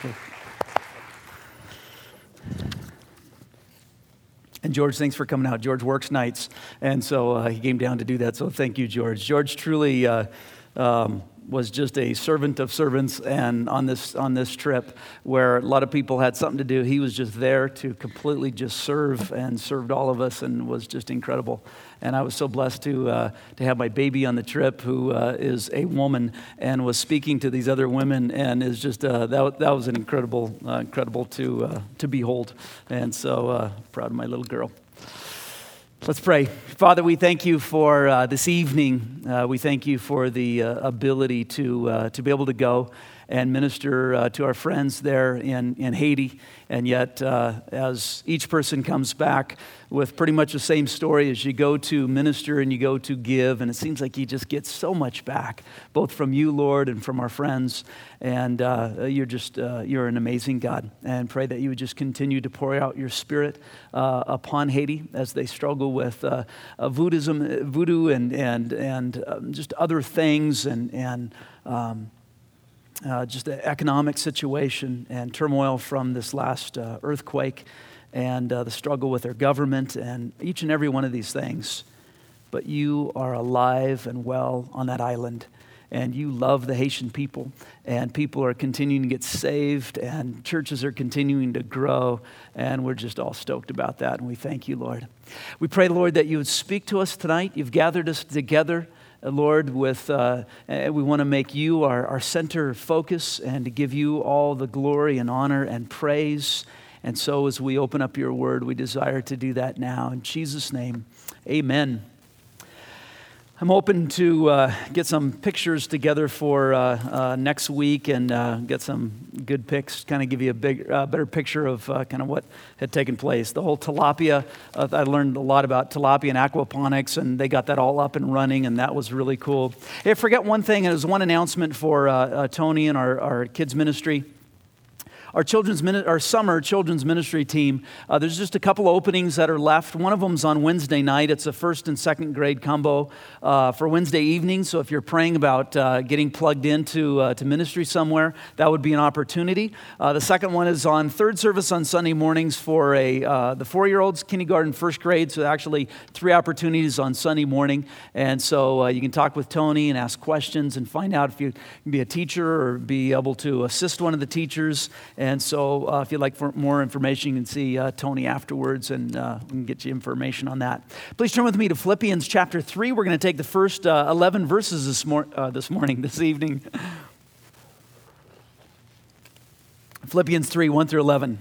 And George, thanks for coming out. George works nights, and so he came down to do that, so thank you, George. George truly was just a servant of servants, and on this trip where a lot of people had something to do, he was just there to completely just serve and served all of us and was just incredible. And I was so blessed to have my baby on the trip, who is a woman and was speaking to these other women, and is just that was an incredible to behold. And so proud of my little girl. Let's pray. Father, we thank you for this evening. We thank you for the ability to be able to go and minister to our friends there in Haiti. And yet, as each person comes back with pretty much the same story, as you go to minister and you go to give, and it seems like you just get so much back, both from you, Lord, and from our friends. And you're an amazing God. And pray that you would just continue to pour out your Spirit upon Haiti as they struggle with voodoo and just other things and just the economic situation and turmoil from this last earthquake and the struggle with their government and each and every one of these things. But you are alive and well on that island, and you love the Haitian people, and people are continuing to get saved, and churches are continuing to grow, and we're just all stoked about that, and we thank you, Lord. We pray, Lord, that you would speak to us tonight. You've gathered us together, Lord, we want to make you our center focus and to give you all the glory and honor and praise. And so as we open up your word, we desire to do that now. In Jesus' name, amen. I'm hoping to get some pictures together for next week and get some good pics, kind of give you a better picture of kind of what had taken place. The whole tilapia, I learned a lot about tilapia and aquaponics, and they got that all up and running, and that was really cool. Hey, I forget one thing, and it was one announcement for Tony and our kids' ministry. Our summer children's ministry team, there's just a couple openings that are left. One of them's on Wednesday night. It's a first and second grade combo for Wednesday evening. So if you're praying about getting plugged into to ministry somewhere, that would be an opportunity. The second one is on third service on Sunday mornings for the 4-year-olds, kindergarten, first grade. So actually 3 opportunities on Sunday morning. And so you can talk with Tony and ask questions and find out if you can be a teacher or be able to assist one of the teachers. And so if you'd like more information, you can see Tony afterwards, and we can get you information on that. Please turn with me to Philippians chapter 3. We're going to take the first 11 verses this evening. Philippians 3, 1 through 11.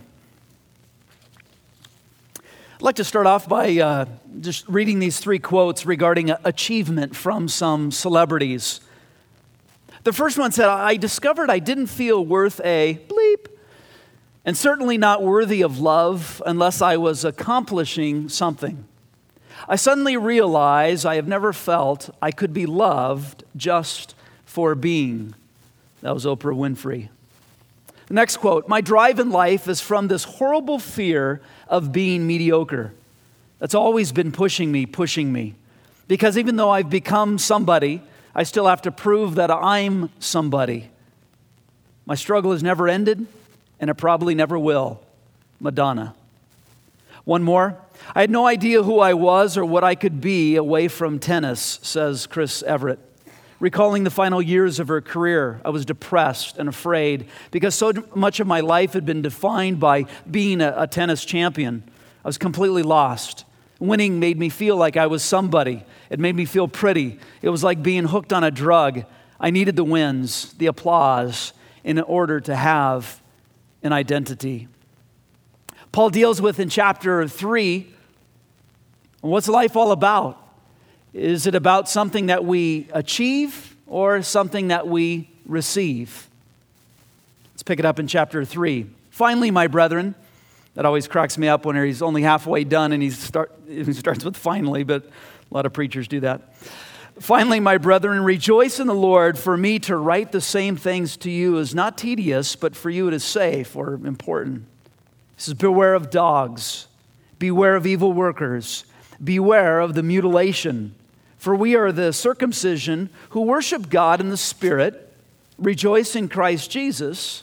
I'd like to start off by just reading these 3 quotes regarding achievement from some celebrities. The first one said, "I discovered I didn't feel worth a bleep, and certainly not worthy of love unless I was accomplishing something. I suddenly realized I have never felt I could be loved just for being." That was Oprah Winfrey. The next quote, "My drive in life is from this horrible fear of being mediocre. That's always been pushing me. Because even though I've become somebody, I still have to prove that I'm somebody. My struggle has never ended, and it probably never will." Madonna. One more. "I had no idea who I was or what I could be away from tennis," says Chris Everett. Recalling the final years of her career, "I was depressed and afraid because so much of my life had been defined by being a tennis champion. I was completely lost. Winning made me feel like I was somebody. It made me feel pretty. It was like being hooked on a drug. I needed the wins, the applause, in order to have an identity." Paul deals with in chapter 3, what's life all about? Is it about something that we achieve or something that we receive? Let's pick it up in chapter 3. "Finally, my brethren," that always cracks me up when he's only halfway done and he starts with "finally," but a lot of preachers do that. "Finally, my brethren, rejoice in the Lord. For me to write the same things to you is not tedious, but for you it is safe," or important. He says, "Beware of dogs. Beware of evil workers. Beware of the mutilation. For we are the circumcision who worship God in the Spirit, rejoice in Christ Jesus,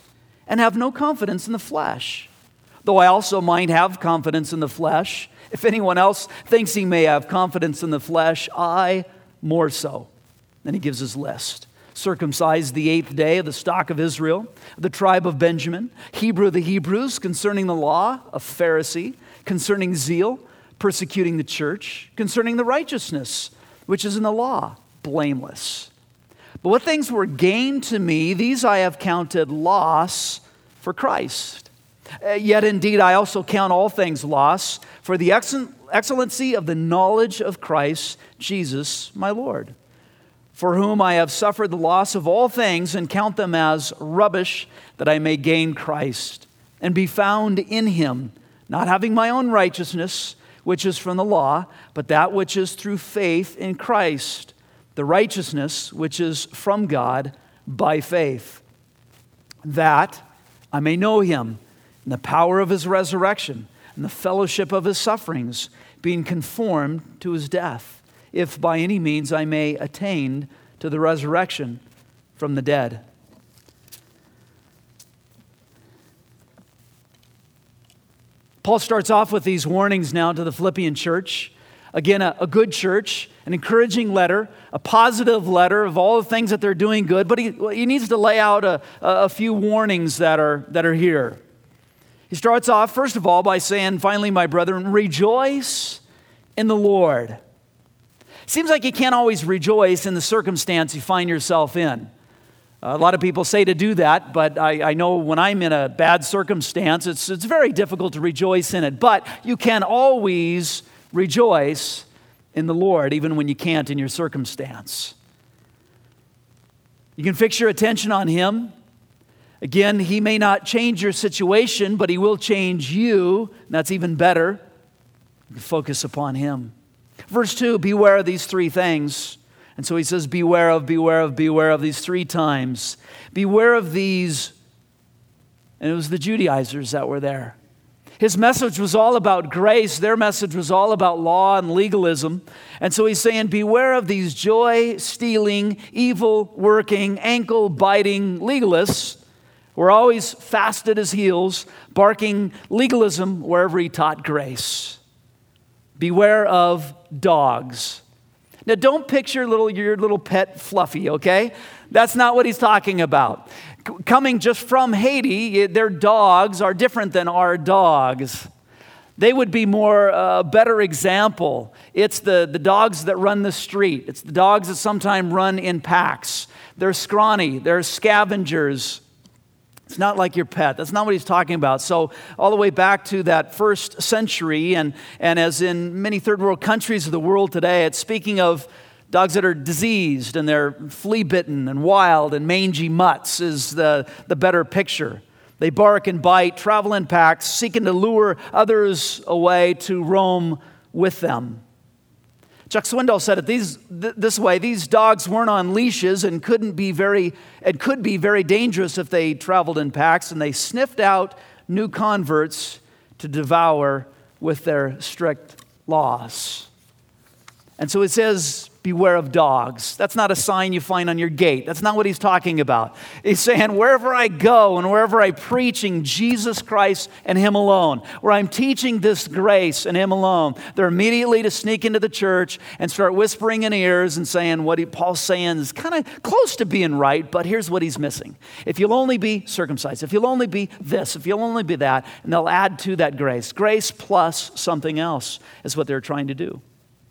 and have no confidence in the flesh. Though I also might have confidence in the flesh, if anyone else thinks he may have confidence in the flesh, I more so. Then he gives his list. Circumcised the 8th day of the stock of Israel, the tribe of Benjamin, Hebrew of the Hebrews, concerning the law, a Pharisee, concerning zeal, persecuting the church, concerning the righteousness, which is in the law, blameless. But what things were gained to me, these I have counted loss for Christ. Yet indeed I also count all things loss for the excellency of the knowledge of Christ Jesus my Lord, for whom I have suffered the loss of all things and count them as rubbish, that I may gain Christ and be found in him, not having my own righteousness, which is from the law, but that which is through faith in Christ, the righteousness which is from God by faith, that I may know him and the power of his resurrection and the fellowship of his sufferings, being conformed to his death, if by any means I may attain to the resurrection from the dead. Paul starts off with these warnings now to the Philippian church. Again, a good church, an encouraging letter, a positive letter of all the things that they're doing good, but he needs to lay out a few warnings that are here. He starts off, first of all, by saying, finally, my brethren, rejoice in the Lord. Seems like you can't always rejoice in the circumstance you find yourself in. A lot of people say to do that, but I know when I'm in a bad circumstance, it's very difficult to rejoice in it. But you can always rejoice in the Lord, even when you can't in your circumstance. You can fix your attention on him. Again, he may not change your situation, but he will change you. And that's even better. You can focus upon him. Verse 2, beware of these three things. And so he says, beware of these three times. Beware of these. And it was the Judaizers that were there. His message was all about grace. Their message was all about law and legalism. And so he's saying, beware of these joy-stealing, evil-working, ankle-biting legalists who are always fast at his heels, barking legalism wherever he taught grace. Beware of dogs. Now, don't picture your little pet Fluffy, okay? That's not what he's talking about. Coming just from Haiti, their dogs are different than our dogs. They would be a better example. It's the dogs that run the street. It's the dogs that sometimes run in packs. They're scrawny. They're scavengers. It's not like your pet. That's not what he's talking about. So all the way back to that first century, and as in many third world countries of the world today, it's speaking of dogs that are diseased and they're flea-bitten and wild and mangy mutts is the better picture. They bark and bite, travel in packs, seeking to lure others away to roam with them. Chuck Swindoll said it this way: these dogs weren't on leashes and could be very dangerous if they traveled in packs, and they sniffed out new converts to devour with their strict laws. And so it says, beware of dogs. That's not a sign you find on your gate. That's not what he's talking about. He's saying wherever I go and wherever I'm preaching Jesus Christ and him alone, where I'm teaching this grace and him alone, they're immediately to sneak into the church and start whispering in ears and saying what Paul's saying is kind of close to being right, but here's what he's missing. If you'll only be circumcised, if you'll only be this, if you'll only be that, and they'll add to that grace. Grace plus something else is what they're trying to do.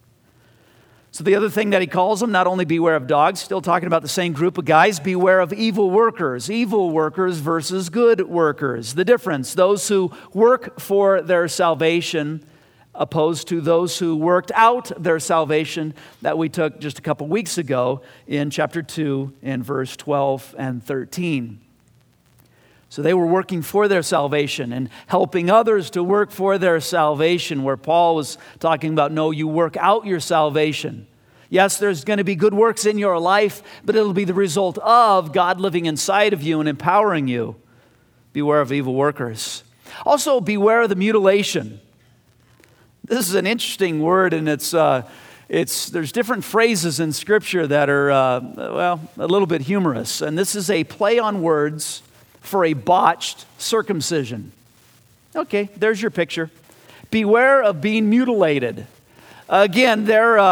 So the other thing that he calls them, not only beware of dogs, still talking about the same group of guys, beware of evil workers versus good workers. The difference, those who work for their salvation opposed to those who worked out their salvation that we took just a couple weeks ago in chapter 2 in verse 12 and 13. So they were working for their salvation and helping others to work for their salvation, where Paul was talking about, no, you work out your salvation. Yes, there's going to be good works in your life, but it'll be the result of God living inside of you and empowering you. Beware of evil workers. Also, beware of the mutilation. This is an interesting word, and there's different phrases in Scripture that are, a little bit humorous. And this is a play on words for a botched circumcision. Okay, there's your picture. Beware of being mutilated. Again,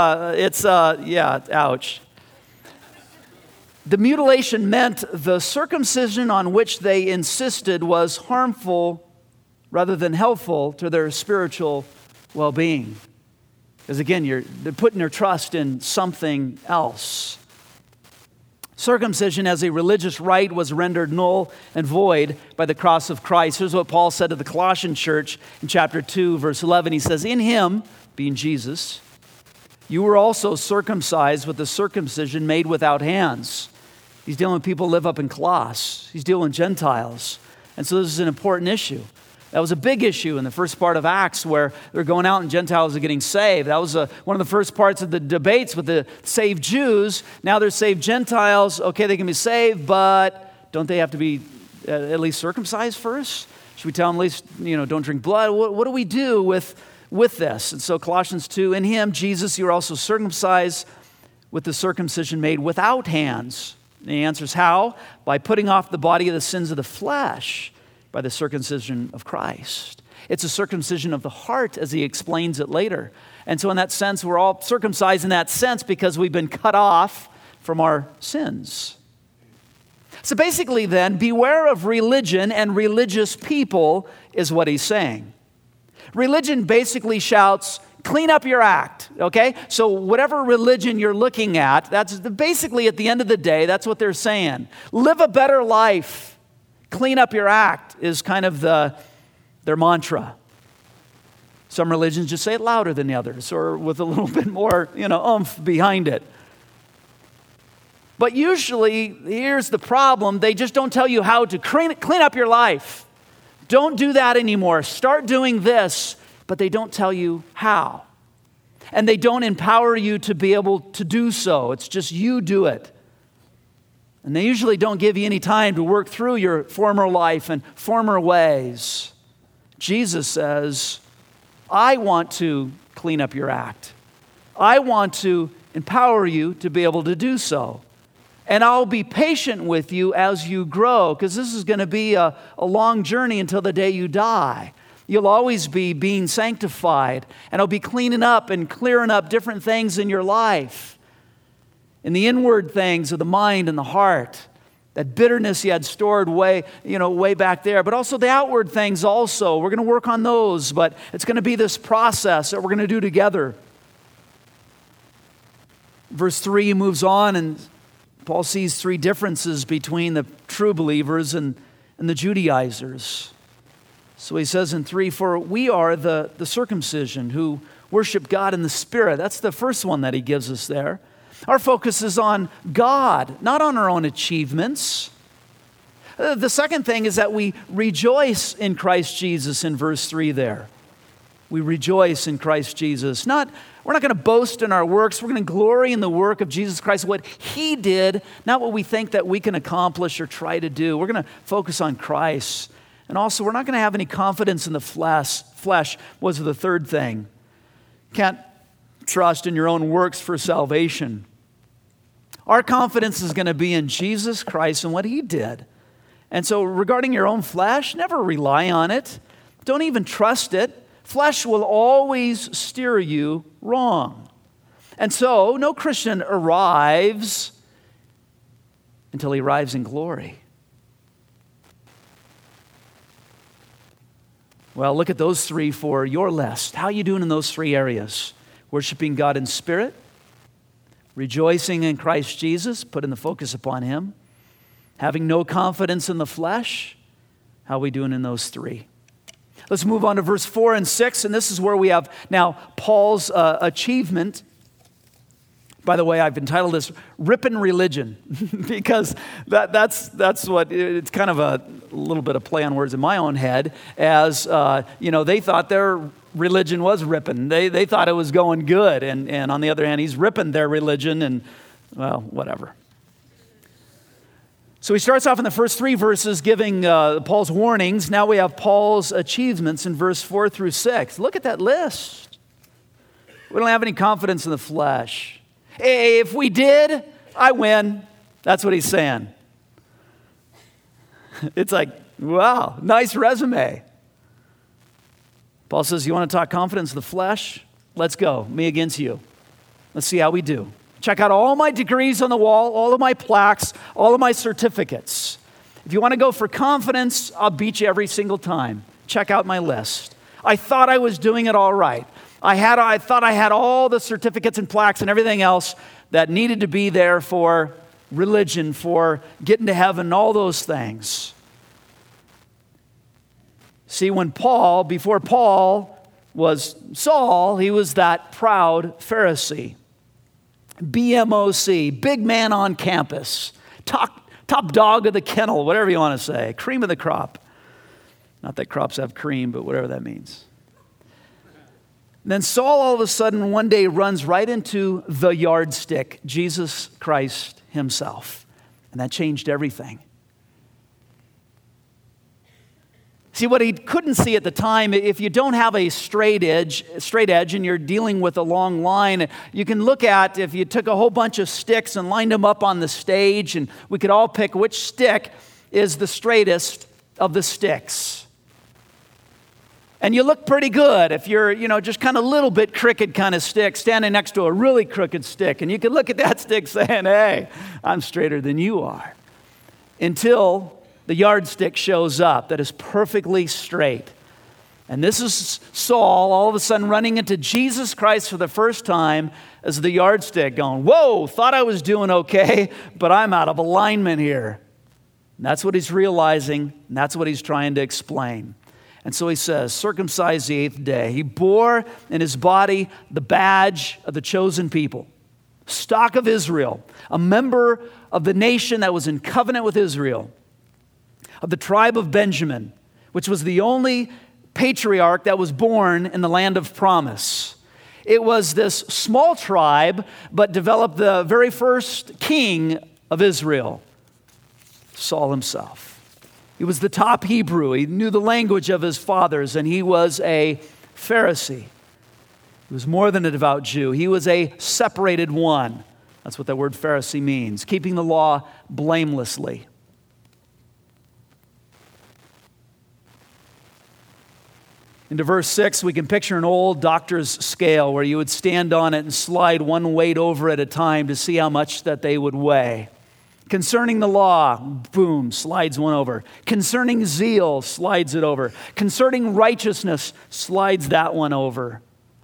ouch. The mutilation meant the circumcision on which they insisted was harmful rather than helpful to their spiritual well-being. Because again, they're putting their trust in something else. Circumcision as a religious rite was rendered null and void by the cross of Christ. Here's what Paul said to the Colossian church in chapter 2, verse 11. He says, "In him," being Jesus, "you were also circumcised with the circumcision made without hands." He's dealing with people who live up in Colossus. He's dealing with Gentiles. And so this is an important issue. That was a big issue in the first part of Acts where they're going out and Gentiles are getting saved. That was one of the first parts of the debates with the saved Jews. Now they're saved Gentiles. Okay, they can be saved, but don't they have to be at least circumcised first? Should we tell them at least, don't drink blood? What do we do with this? And so Colossians 2, "In him, Jesus, you are also circumcised with the circumcision made without hands." And the answer is how? By putting off the body of the sins of the flesh by the circumcision of Christ. It's a circumcision of the heart, as he explains it later. And so in that sense, we're all circumcised in that sense because we've been cut off from our sins. So basically then, beware of religion and religious people is what he's saying. Religion basically shouts, clean up your act, okay? So whatever religion you're looking at, that's basically at the end of the day, that's what they're saying. Live a better life. Clean up your act is kind of their mantra. Some religions just say it louder than the others or with a little bit more, oomph behind it. But usually, here's the problem, they just don't tell you how to clean up your life. Don't do that anymore. Start doing this, but they don't tell you how. And they don't empower you to be able to do so. It's just you do it. And they usually don't give you any time to work through your former life and former ways. Jesus says, I want to clean up your act. I want to empower you to be able to do so. And I'll be patient with you as you grow, because this is going to be a long journey until the day you die. You'll always be being sanctified, and I'll be cleaning up and clearing up different things in your life. In the inward things of the mind and the heart, that bitterness you had stored way back there, but also the outward things also. We're going to work on those, but it's going to be this process that we're going to do together. Verse 3 moves on, and Paul sees three differences between the true believers and the Judaizers. So he says in 3, for we are the circumcision who worship God in the Spirit. That's the first one that he gives us there. Our focus is on God, not on our own achievements. The second thing is that we rejoice in Christ Jesus in verse 3 there. We rejoice in Christ Jesus. We're not going to boast in our works. We're going to glory in the work of Jesus Christ, what He did, not what we think that we can accomplish or try to do. We're going to focus on Christ. And also, we're not going to have any confidence in the flesh was the third thing. Can't trust in your own works for salvation. Our confidence is going to be in Jesus Christ and what He did. And so regarding your own flesh, never rely on it. Don't even trust it. Flesh will always steer you wrong. And so no Christian arrives until he arrives in glory. Well, look at those three for your list. How are you doing in those three areas? Worshiping God in spirit, rejoicing in Christ Jesus, putting the focus upon Him, having no confidence in the flesh. How are we doing in those three? Let's move on to verse 4 and 6, and this is where we have now Paul's achievement. By the way, I've entitled this Rippin' Religion because that's what, it's kind of a little bit of play on words in my own head as, they thought their religion was ripping. They thought it was going good, and on the other hand, he's ripping their religion and, well, whatever. So he starts off in the first three verses giving Paul's warnings. Now we have Paul's achievements in verse 4 through 6. Look at that list. We don't have any confidence in the flesh. If we did, I win. That's what he's saying. It's like, wow, nice resume. Paul says, you want to talk confidence of the flesh? Let's go, me against you. Let's see how we do. Check out all my degrees on the wall, all of my plaques, all of my certificates. If you want to go for confidence, I'll beat you every single time. Check out my list. I thought I was doing it all right. I thought I had all the certificates and plaques and everything else that needed to be there for religion, for getting to heaven, all those things. See, before Paul was Saul, he was that proud Pharisee. BMOC, big man on campus, top dog of the kennel, whatever you want to say, cream of the crop. Not that crops have cream, but whatever that means. And then Saul all of a sudden one day runs right into the yardstick, Jesus Christ himself. And that changed everything. See, what he couldn't see at the time, if you don't have a straight edge and you're dealing with a long line, you can look at, if you took a whole bunch of sticks and lined them up on the stage, and we could all pick which stick is the straightest of the sticks. And you look pretty good if you're, just kind of a little bit crooked kind of stick standing next to a really crooked stick. And you can look at that stick saying, hey, I'm straighter than you are. Until the yardstick shows up that is perfectly straight. And this is Saul all of a sudden running into Jesus Christ for the first time as the yardstick going, whoa, thought I was doing okay, but I'm out of alignment here. And that's what he's realizing, and that's what he's trying to explain. And so he says, circumcised the 8th day. He bore in his body the badge of the chosen people, stock of Israel, a member of the nation that was in covenant with Israel, of the tribe of Benjamin, which was the only patriarch that was born in the land of promise. It was this small tribe, but developed the very first king of Israel, Saul himself. He was the top Hebrew. He knew the language of his fathers, and he was a Pharisee. He was more than a devout Jew. He was a separated one. That's what that word Pharisee means, keeping the law blamelessly. Into verse 6, we can picture an old doctor's scale where you would stand on it and slide one weight over at a time to see how much that they would weigh. Concerning the law, boom, slides one over. Concerning zeal, slides it over. Concerning righteousness, slides that one over.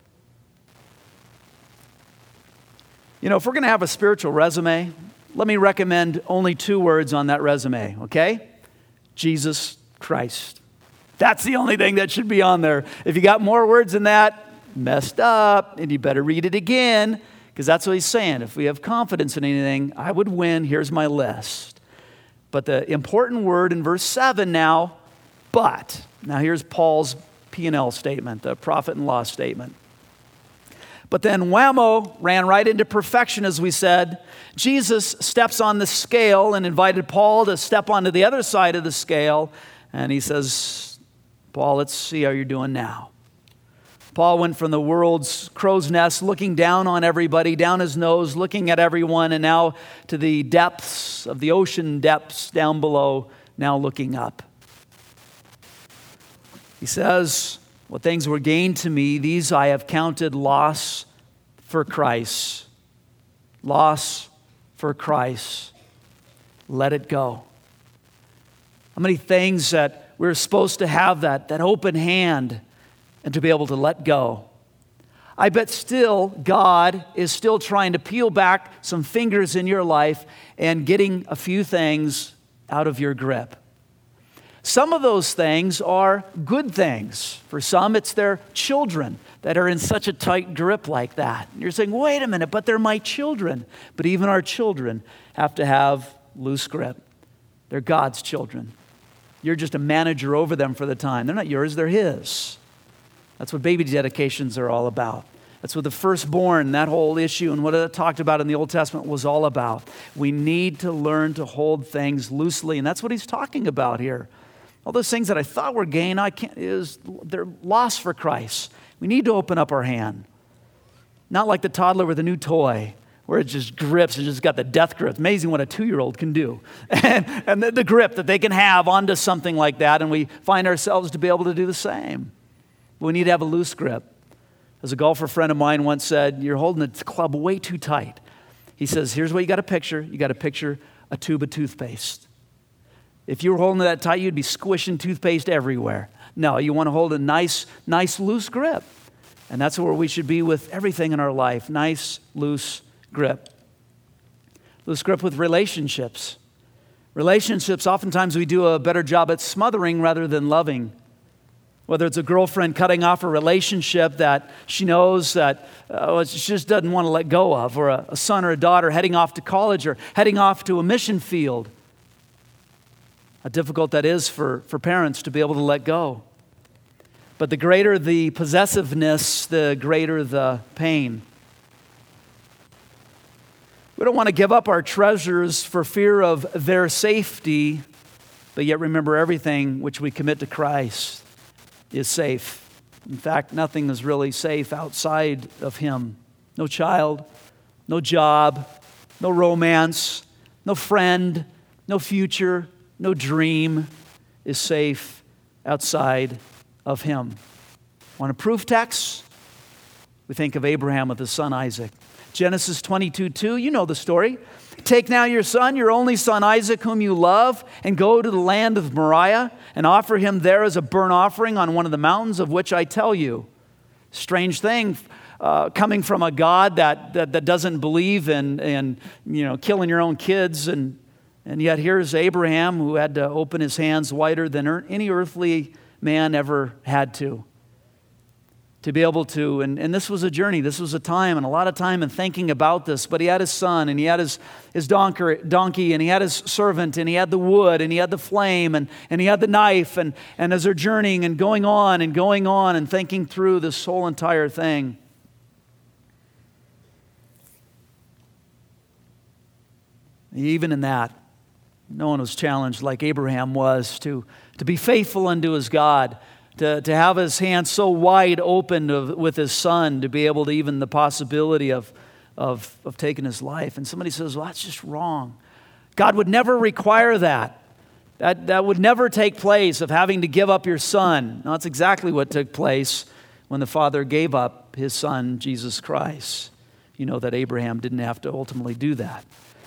If we're going to have a spiritual resume, let me recommend only 2 words on that resume, okay? Jesus Christ. That's the only thing that should be on there. If you got more words than that, messed up, and you better read it again, because that's what he's saying. If we have confidence in anything, I would win. Here's my list. But the important word in verse 7 now, but. Now here's Paul's P&L statement, the profit and loss statement. But then whammo, ran right into perfection, as we said. Jesus steps on the scale and invited Paul to step onto the other side of the scale. And he says, Paul, let's see how you're doing now. Paul went from the world's crow's nest, looking down on everybody, down his nose, looking at everyone, and now to the depths of the ocean depths down below, now looking up. He says, what things were gained to me, these I have counted loss for Christ. Loss for Christ. Let it go. How many things that we're supposed to have that open hand and to be able to let go. I bet still God is still trying to peel back some fingers in your life and getting a few things out of your grip. Some of those things are good things. For some, it's their children that are in such a tight grip like that. And you're saying, wait a minute, but they're my children. But even our children have to have loose grip. They're God's children. You're just a manager over them for the time. They're not yours, they're His. That's what baby dedications are all about. That's what the firstborn, that whole issue and what it talked about in the Old Testament was all about. We need to learn to hold things loosely, and that's what he's talking about here. All those things that I thought were gain, they're loss for Christ. We need to open up our hand. Not like the toddler with a new toy, where it just grips and just got the death grip. Amazing what a 2-year-old can do. And the grip that they can have onto something like that, and we find ourselves to be able to do the same. We need to have a loose grip. As a golfer friend of mine once said, you're holding the club way too tight. He says, here's what you got to picture. You got to picture a tube of toothpaste. If you were holding it that tight, you'd be squishing toothpaste everywhere. No, you want to hold a nice loose grip. And that's where we should be with everything in our life. Nice, loose grip. Loose grip with relationships. Relationships, oftentimes we do a better job at smothering rather than loving. Whether it's a girlfriend cutting off a relationship that she knows that she just doesn't want to let go of, or a son or a daughter heading off to college or heading off to a mission field. How difficult that is for parents to be able to let go. But the greater the possessiveness, the greater the pain. We don't want to give up our treasures for fear of their safety, but yet remember everything which we commit to Christ is safe. In fact, nothing is really safe outside of Him. No child, no job, no romance, no friend, no future, no dream is safe outside of Him. Want a proof text? We think of Abraham with his son Isaac. Genesis 22:2, you know the story. Take now your son, your only son Isaac, whom you love, and go to the land of Moriah and offer him there as a burnt offering on one of the mountains of which I tell you. Strange thing coming from a God that doesn't believe in killing your own kids, and yet here's Abraham who had to open his hands wider than any earthly man ever had to be able to, and this was a journey, this was a time, and a lot of time in thinking about this, but he had his son, and he had his donkey, and he had his servant, and he had the wood, and he had the flame, and he had the knife, and as they're journeying and going on and thinking through this whole entire thing. Even in that, no one was challenged like Abraham was to be faithful unto his God, to have his hands so wide open with his son, to be able to even the possibility of taking his life. And somebody says, well, that's just wrong. God would never require that. That would never take place, of having to give up your son. No, that's exactly what took place when the Father gave up his son, Jesus Christ. You know that Abraham didn't have to ultimately do that.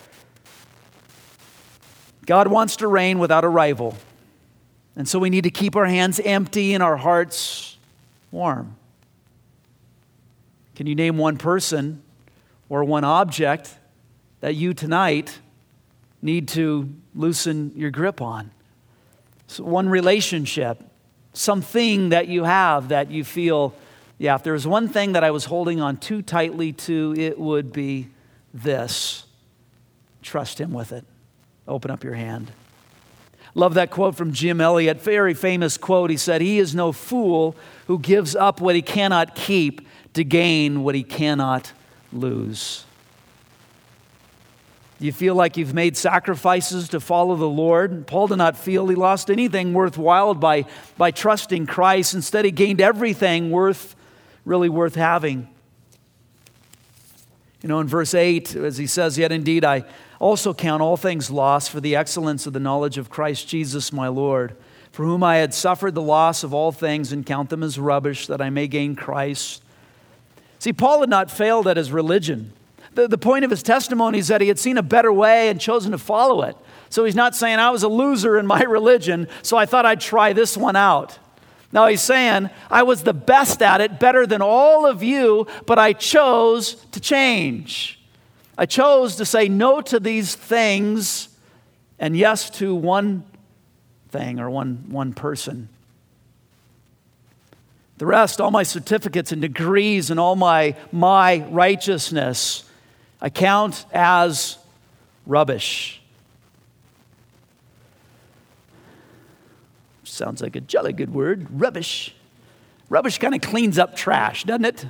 God wants to reign without a rival. And so we need to keep our hands empty and our hearts warm. Can you name one person or one object that you tonight need to loosen your grip on? So one relationship, something that you have that you feel, if there was one thing that I was holding on too tightly to, it would be this. Trust Him with it. Open up your hand. Love that quote from Jim Elliot, very famous quote. He said, "He is no fool who gives up what he cannot keep to gain what he cannot lose." Do you feel like you've made sacrifices to follow the Lord? Paul did not feel he lost anything worthwhile by trusting Christ. Instead, he gained everything really worth having. You know, in verse 8, as he says, "Yet indeed I also count all things lost for the excellence of the knowledge of Christ Jesus my Lord, for whom I had suffered the loss of all things and count them as rubbish, that I may gain Christ." See, Paul had not failed at his religion. The point of his testimony is that he had seen a better way and chosen to follow it. So he's not saying, I was a loser in my religion, so I thought I'd try this one out. No, he's saying, I was the best at it, better than all of you, but I chose to change. I chose to say no to these things and yes to one thing or one person. The rest, all my certificates and degrees and all my righteousness, I count as rubbish. Sounds like a jolly good word, rubbish. Rubbish kind of cleans up trash, doesn't it?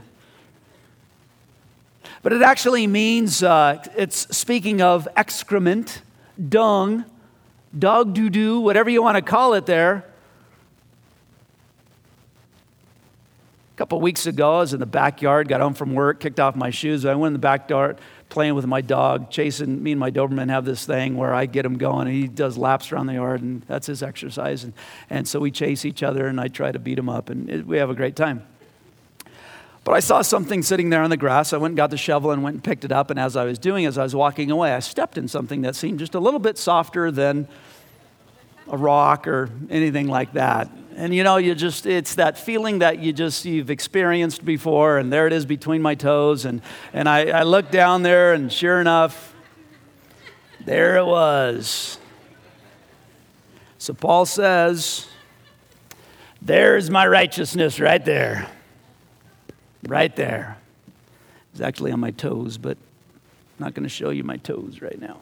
But it actually means, it's speaking of excrement, dung, dog doo-doo, whatever you want to call it there. A couple weeks ago, I was in the backyard, got home from work, kicked off my shoes. I went in the backyard playing with my dog. Jason, me and my Doberman have this thing where I get him going, and he does laps around the yard, and that's his exercise. And so we chase each other, and I try to beat him up, and we have a great time. But I saw something sitting there on the grass. I went and got the shovel and went and picked it up, and as I was walking away, I stepped in something that seemed just a little bit softer than a rock or anything like that. And it's that feeling that you've experienced before, and there it is between my toes, and I looked down there, and sure enough, there it was. So Paul says, there's my righteousness right there. Right there. It's actually on my toes, but I'm not going to show you my toes right now.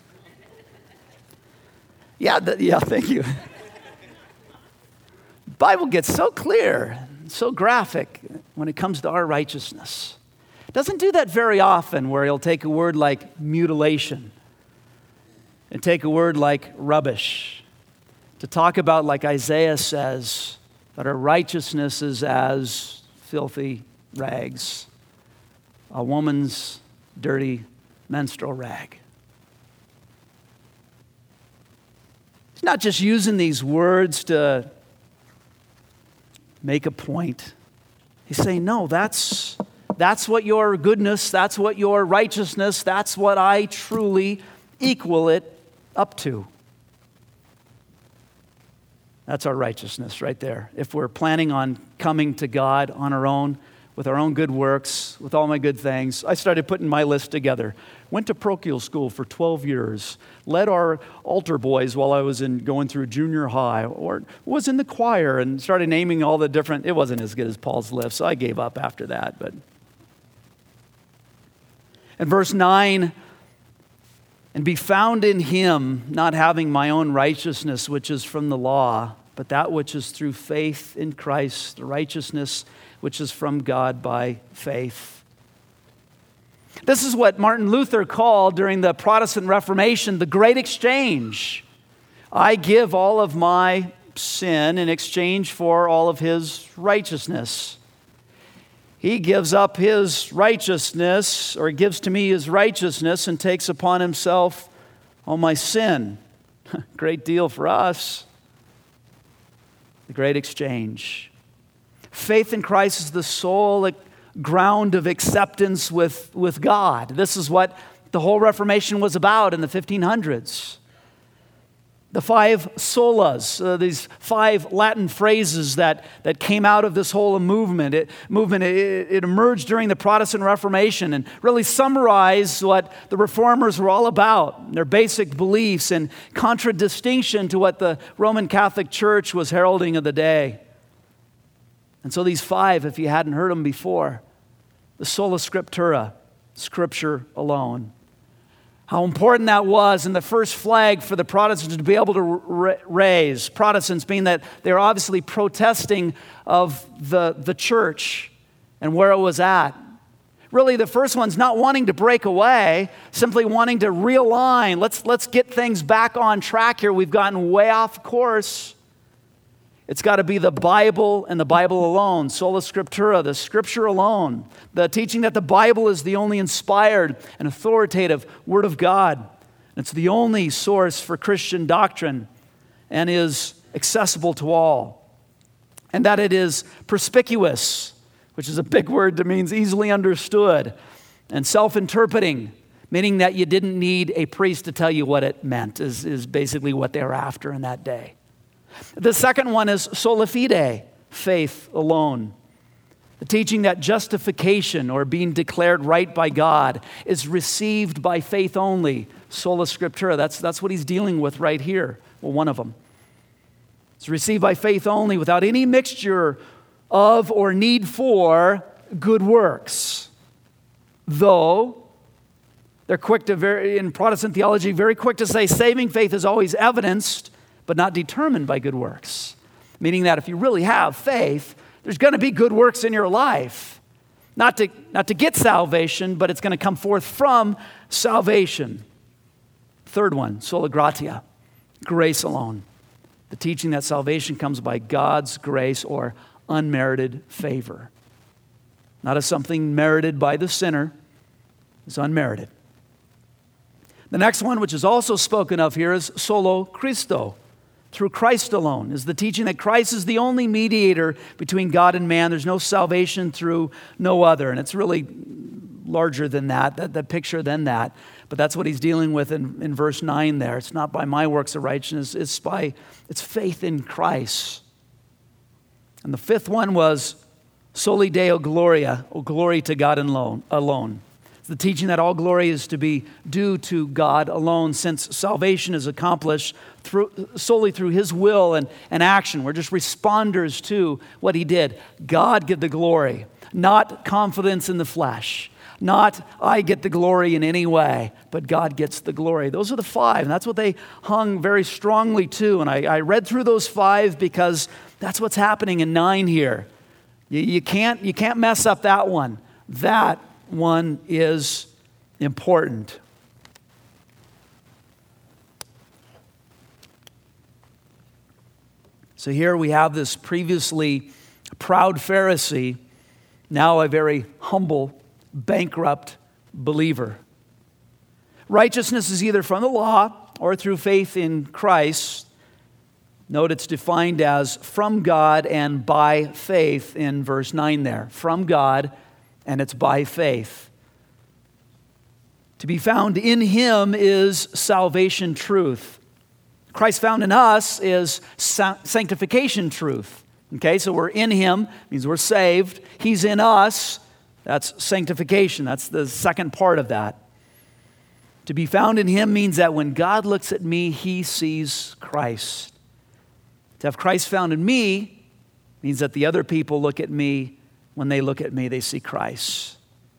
Yeah, thank you. The Bible gets so clear, so graphic when it comes to our righteousness. It doesn't do that very often, where he'll take a word like mutilation and take a word like rubbish to talk about, like Isaiah says, that our righteousness is as filthy rags, a woman's dirty menstrual rag. He's not just using these words to make a point. He's saying, no, that's what your goodness, that's what your righteousness, that's what I truly equal it up to. That's our righteousness right there. If we're planning on coming to God on our own, with our own good works, with all my good things, I started putting my list together. Went to parochial school for 12 years, led our altar boys while I was going through junior high, or was in the choir and started naming all the different, it wasn't as good as Paul's list, so I gave up after that. But in verse 9, and be found in him, not having my own righteousness, which is from the law, but that which is through faith in Christ, the righteousness which is from God by faith. This is what Martin Luther called during the Protestant Reformation the Great Exchange. I give all of my sin in exchange for all of his righteousness. He gives up his righteousness, or gives to me his righteousness, and takes upon himself all my sin. Great deal for us. The great exchange. Faith in Christ is the sole ground of acceptance with God. This is what the whole Reformation was about in the 1500s. The 5 solas, these 5 Latin phrases that came out of this whole movement. It emerged during the Protestant Reformation and really summarized what the Reformers were all about, their basic beliefs, in contradistinction to what the Roman Catholic Church was heralding of the day. And so these 5, if you hadn't heard them before, the sola scriptura, Scripture alone. How important that was, and the first flag for the Protestants to be able to raise. Protestants being that they're obviously protesting of the church and where it was at. Really, the first one's not wanting to break away, simply wanting to realign. Let's get things back on track here. We've gotten way off course. It's got to be the Bible and the Bible alone. Sola Scriptura, the Scripture alone. The teaching that the Bible is the only inspired and authoritative Word of God. It's the only source for Christian doctrine and is accessible to all. And that it is perspicuous, which is a big word that means easily understood, and self-interpreting, meaning that you didn't need a priest to tell you what it meant, is basically what they were after in that day. The second one is sola fide, faith alone. The teaching that justification, or being declared right by God, is received by faith only. Sola scriptura, that's what he's dealing with right here. Well, one of them. It's received by faith only, without any mixture of or need for good works. Though they're quick to, in Protestant theology, very quick to say saving faith is always evidenced, but not determined by good works. Meaning that if you really have faith, there's going to be good works in your life. Not to get salvation, but it's going to come forth from salvation. Third one, sola gratia, grace alone. The teaching that salvation comes by God's grace or unmerited favor. not as something merited by the sinner. It's unmerited. The next one, which is also spoken of here, is solo Christo. Through Christ alone is the teaching that Christ is the only mediator between God and man. There's no salvation through no other. And it's really larger than that picture than that. But that's what he's dealing with in verse 9 there. It's not by my works of righteousness, it's faith in Christ. And the fifth one was soli Deo Gloria, or glory to God alone. It's the teaching that all glory is to be due to God alone, since salvation is accomplished solely through his will and action. We're just responders to what he did. God get the glory, not confidence in the flesh. Not I get the glory in any way, but God gets the glory. Those are the five, and that's what they hung very strongly to. And I read through those five because that's what's happening in 9 here. You can't mess up that one. That one is important. So here we have this previously proud Pharisee, now a very humble, bankrupt believer. Righteousness is either from the law or through faith in Christ. Note it's defined as from God and by faith in verse 9 there. From God, and it's by faith. To be found in him is salvation truth. Christ found in us is sanctification truth. Okay, so we're in him, means we're saved. He's in us. That's sanctification. That's the second part of that. To be found in him means that when God looks at me, he sees Christ. To have Christ found in me means that the other people look at me. When they look at me, they see Christ.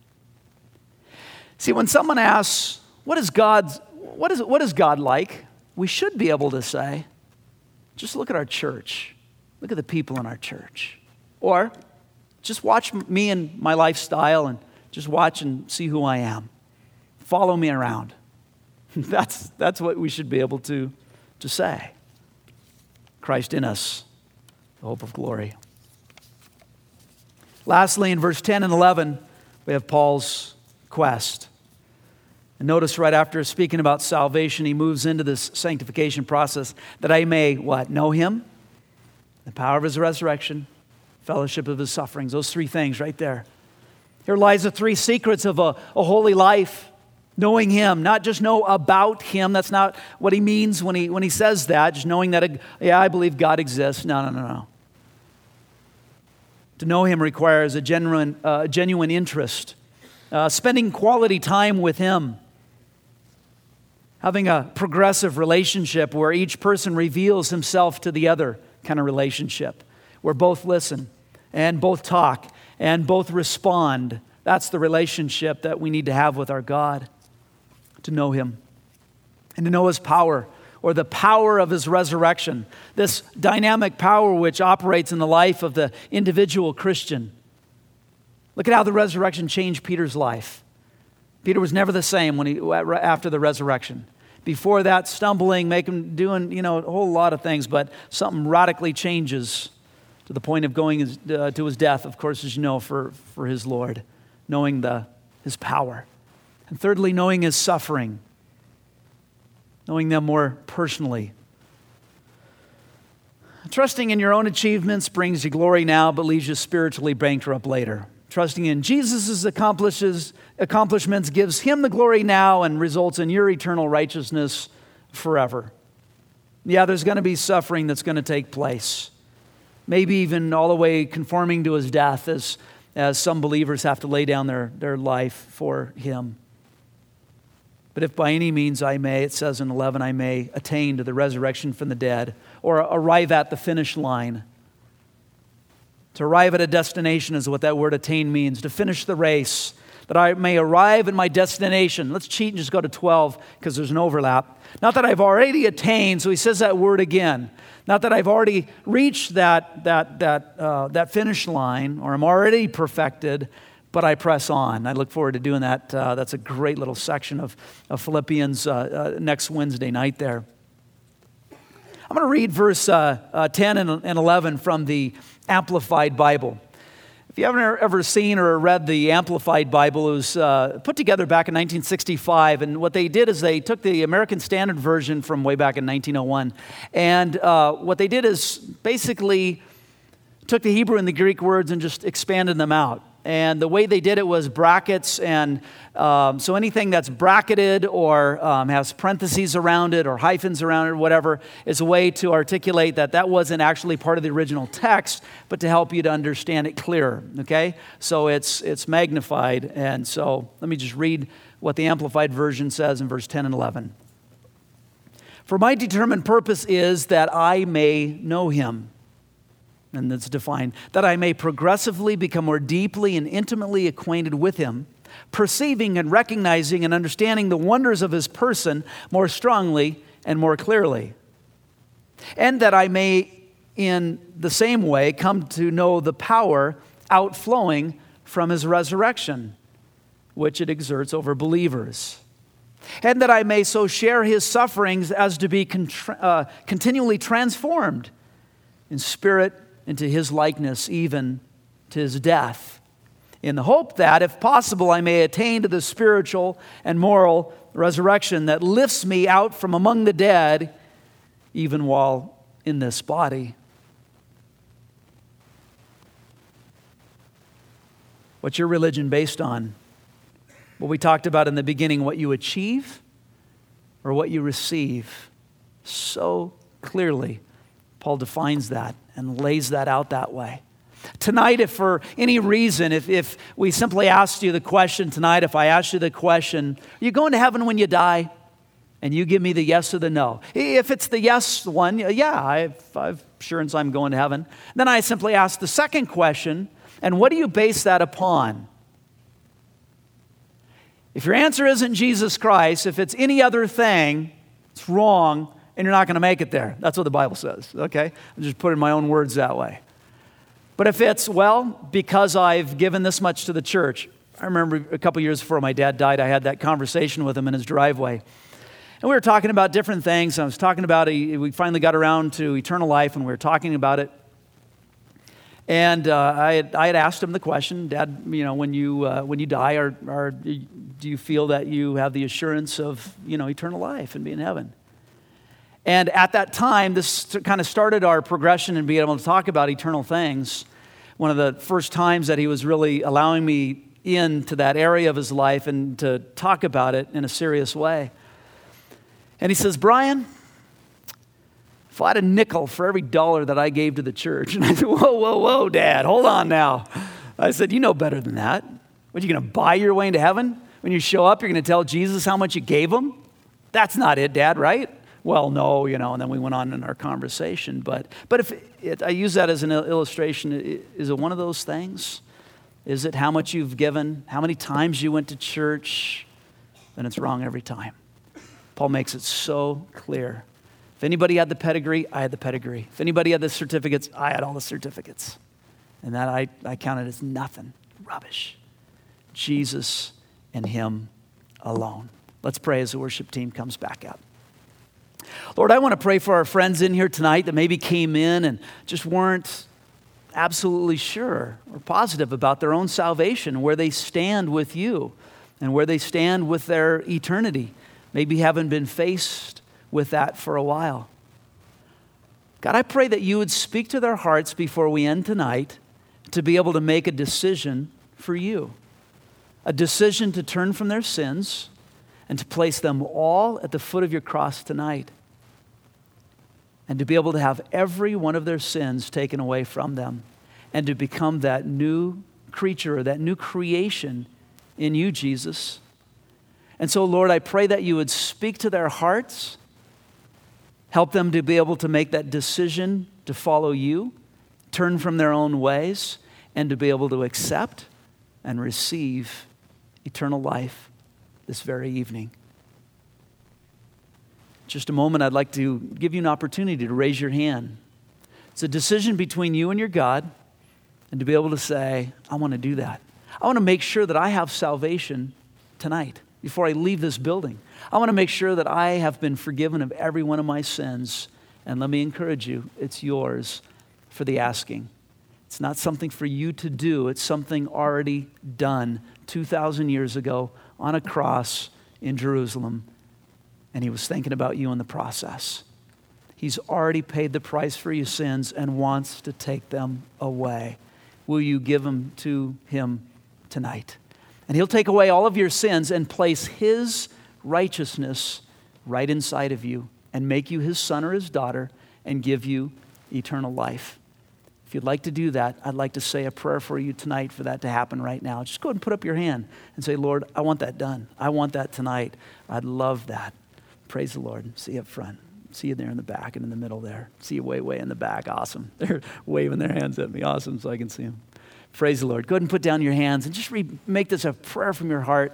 See, when someone asks, what is God like? We should be able to say, just look at our church. Look at the people in our church. Or just watch me and my lifestyle and just watch and see who I am. Follow me around. That's what we should be able to say. Christ in us, the hope of glory. Lastly, in verse 10 and 11, we have Paul's quest. And notice right after speaking about salvation, he moves into this sanctification process, that I may, what? Know him, the power of his resurrection, fellowship of his sufferings. Those three things right there. Here lies the three secrets of a holy life. Knowing him, not just know about him. That's not what he means when he says that. Just knowing that, I believe God exists. No. To know him requires a genuine interest. Spending quality time with him. Having a progressive relationship where each person reveals himself to the other kind of relationship. Where both listen and both talk and both respond. That's the relationship that we need to have with our God. To know him and to know his power, or the power of his resurrection. This dynamic power which operates in the life of the individual Christian. Look at how the resurrection changed Peter's life. Peter was never the same after the resurrection. Before that, stumbling, doing a whole lot of things, but something radically changes to the point of going to his death, of course, as you know, for his Lord, knowing his power. And thirdly, knowing his suffering, knowing them more personally. Trusting in your own achievements brings you glory now, but leaves you spiritually bankrupt later. Trusting in Jesus' accomplishments gives him the glory now and results in your eternal righteousness forever. Yeah, there's going to be suffering that's going to take place. Maybe even all the way conforming to his death as some believers have to lay down their life for him. But if by any means it says in 11, I may attain to the resurrection from the dead, or arrive at the finish line. To arrive at a destination is what that word attain means. To finish the race, that I may arrive at my destination. Let's cheat and just go to 12 because there's an overlap. Not that I've already attained, so he says that word again. Not that I've already reached that finish line, or I'm already perfected, but I press on. I look forward to doing that. That's a great little section of Philippians next Wednesday night there. I'm going to read verse 10 and 11 from the Amplified Bible. If you haven't ever seen or read the Amplified Bible, it was put together back in 1965, and what they did is they took the American Standard Version from way back in 1901, and what they did is basically took the Hebrew and the Greek words and just expanded them out. And the way they did it was brackets, and so anything that's bracketed or has parentheses around it or hyphens around it or whatever is a way to articulate that that wasn't actually part of the original text, but to help you to understand it clearer, okay? So it's magnified, and so let me just read what the Amplified Version says in verse 10 and 11. For my determined purpose is that I may know him. And that's defined, that I may progressively become more deeply and intimately acquainted with him, perceiving and recognizing and understanding the wonders of his person more strongly and more clearly. And that I may, in the same way, come to know the power outflowing from his resurrection, which it exerts over believers. And that I may so share his sufferings as to be continually transformed in spirit into his likeness, even to his death, in the hope that, if possible, I may attain to the spiritual and moral resurrection that lifts me out from among the dead, even while in this body. What's your religion based on? What we talked about in the beginning, what you achieve or what you receive. So clearly, Paul defines that and lays that out that way. Tonight, if for any reason, if we simply asked you the question tonight, if I asked you the question, are you going to heaven when you die? And you give me the yes or the no. If it's the yes one, yeah, I've assurance I'm going to heaven. Then I simply ask the second question, and what do you base that upon? If your answer isn't Jesus Christ, if it's any other thing, it's wrong, and you're not going to make it there. That's what the Bible says, okay? I'm just putting my own words that way. But if it's, well, because I've given this much to the church. I remember a couple years before my dad died, I had that conversation with him in his driveway. And we were talking about different things. I was talking about, we finally got around to eternal life, and we were talking about it. And I had asked him the question, Dad, when you die, do you feel that you have the assurance of, eternal life and be in heaven? And at that time, this kind of started our progression in being able to talk about eternal things. One of the first times that he was really allowing me into that area of his life and to talk about it in a serious way. And he says, Brian, if I had a nickel for every dollar that I gave to the church. And I said, whoa, Dad, hold on now. I said, you know better than that. What, are you going to buy your way into heaven? When you show up, you're going to tell Jesus how much you gave him? That's not it, Dad, right? Well, no, and then we went on in our conversation. But if I use that as an illustration, is it one of those things? Is it how much you've given, how many times you went to church? Then it's wrong every time. Paul makes it so clear. If anybody had the pedigree, I had the pedigree. If anybody had the certificates, I had all the certificates. And that I counted as nothing, rubbish. Jesus and him alone. Let's pray as the worship team comes back up. Lord, I want to pray for our friends in here tonight that maybe came in and just weren't absolutely sure or positive about their own salvation, where they stand with you and where they stand with their eternity. Maybe haven't been faced with that for a while. God, I pray that you would speak to their hearts before we end tonight to be able to make a decision for you, a decision to turn from their sins and to place them all at the foot of your cross tonight, and to be able to have every one of their sins taken away from them, and to become that new creature or that new creation in you, Jesus. And so, Lord, I pray that you would speak to their hearts, help them to be able to make that decision to follow you, turn from their own ways, and to be able to accept and receive eternal life this very evening. Just a moment, I'd like to give you an opportunity to raise your hand. It's a decision between you and your God, and to be able to say, I want to do that. I want to make sure that I have salvation tonight before I leave this building. I want to make sure that I have been forgiven of every one of my sins. And let me encourage you, it's yours for the asking. It's not something for you to do. It's something already done 2,000 years ago on a cross in Jerusalem. And he was thinking about you in the process. He's already paid the price for your sins and wants to take them away. Will you give them to him tonight? And he'll take away all of your sins and place his righteousness right inside of you and make you his son or his daughter and give you eternal life. If you'd like to do that, I'd like to say a prayer for you tonight for that to happen right now. Just go ahead and put up your hand and say, Lord, I want that done. I want that tonight. I'd love that. Praise the Lord. See you up front. See you there in the back and in the middle there. See you way in the back. Awesome. They're waving their hands at me. Awesome, so I can see them. Praise the Lord. Go ahead and put down your hands and just make this a prayer from your heart.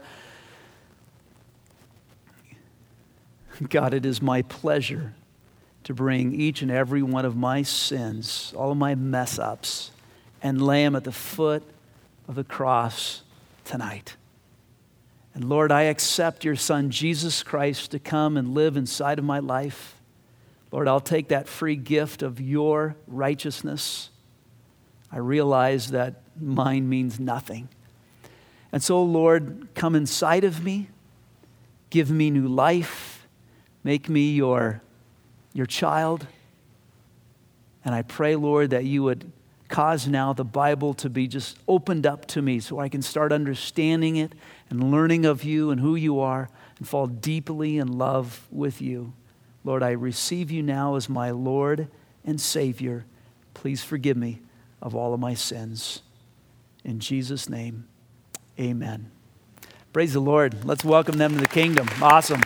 God, it is my pleasure to bring each and every one of my sins, all of my mess ups, and lay them at the foot of the cross tonight. And Lord, I accept your Son, Jesus Christ, to come and live inside of my life. Lord, I'll take that free gift of your righteousness. I realize that mine means nothing. And so, Lord, come inside of me, give me new life, make me your child. And I pray, Lord, that you would cause now the Bible to be just opened up to me so I can start understanding it and learning of you and who you are and fall deeply in love with you. Lord, I receive you now as my Lord and Savior. Please forgive me of all of my sins. In Jesus' name, amen. Praise the Lord. Let's welcome them to the kingdom. Awesome.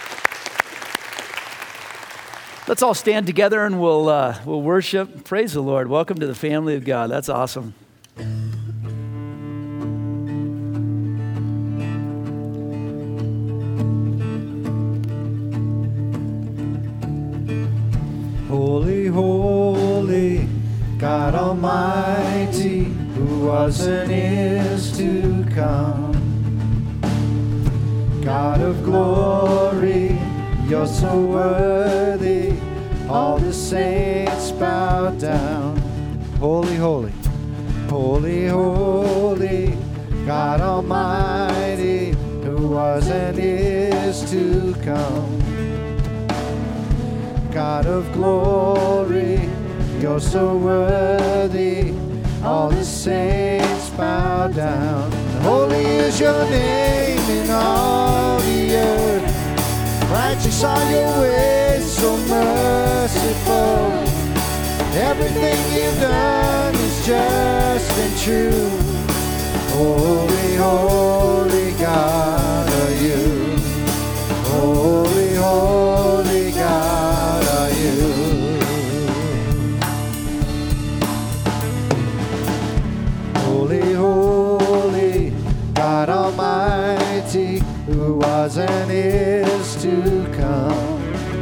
Let's all stand together and we'll worship. Praise the Lord. Welcome to the family of God. That's awesome. Holy, holy, God Almighty, who was and is to come. God of glory, you're so worthy, all the saints bow down. Holy, holy, holy, holy, God Almighty, who was and is to come. God of glory, you're so worthy, all the saints bow down. Holy is your name in all the earth. Righteous are your ways, so merciful. Everything you've done is just and true. Holy, holy God are you. Holy, holy God are you. Holy, holy God Almighty, who was and is to come.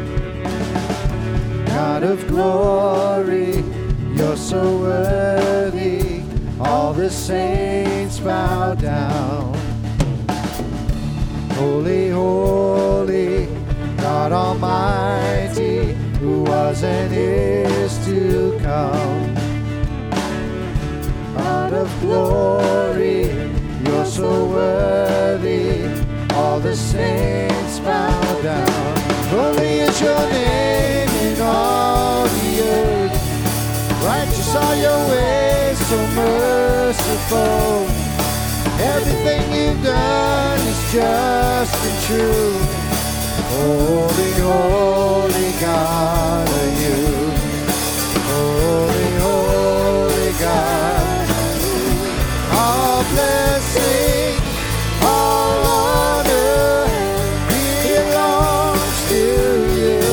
God of glory, you're so worthy, all the saints bow down. Holy, holy God Almighty, who was and is to come. God of glory, you're so worthy, all the saints bow down. Holy is your name in all the earth. Righteous are your ways, so merciful. Everything you've done is just and true. Holy, holy God are you. Holy, holy God. All blessing, all honor belongs to you.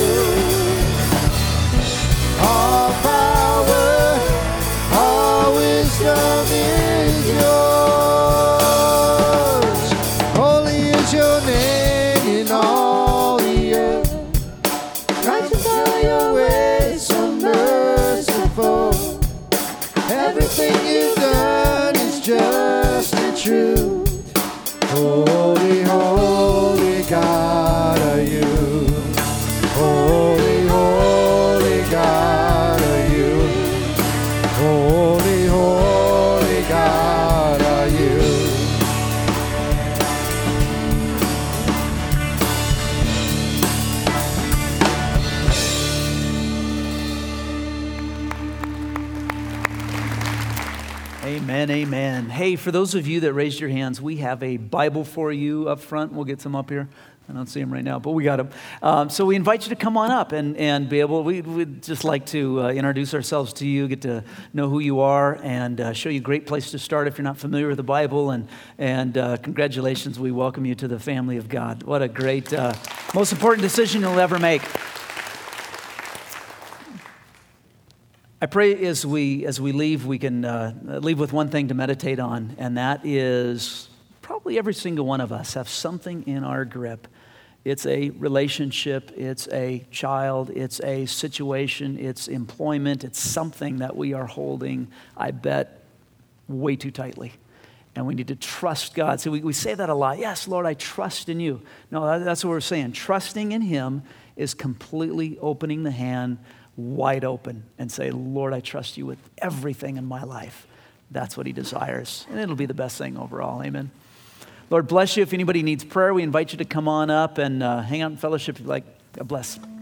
All power, all wisdom is yours. Holy is your name in all the earth. Righteous are your ways, so merciful. Everything you've done is just and true. Holy, holy God are you. Holy, holy God are you. Holy, holy Amen, amen. Hey, for those of you that raised your hands, we have a Bible for you up front. We'll get some up here. I don't see them right now, but we got them. So we invite you to come on up and be able, we'd just like to introduce ourselves to you, get to know who you are, and show you a great place to start if you're not familiar with the Bible. And congratulations, we welcome you to the family of God. What a great, most important decision you'll ever make. I pray as we leave, we can leave with one thing to meditate on, and that is probably every single one of us have something in our grip. It's a relationship, it's a child, it's a situation, it's employment, it's something that we are holding, I bet, way too tightly. And we need to trust God. So we say that a lot. Yes, Lord, I trust in you. No, that's what we're saying. Trusting in him is completely opening the hand wide open and say, Lord, I trust you with everything in my life. That's what he desires. And it'll be the best thing overall. Amen. Lord, bless you. If anybody needs prayer, we invite you to come on up and hang out in fellowship if you like. God bless.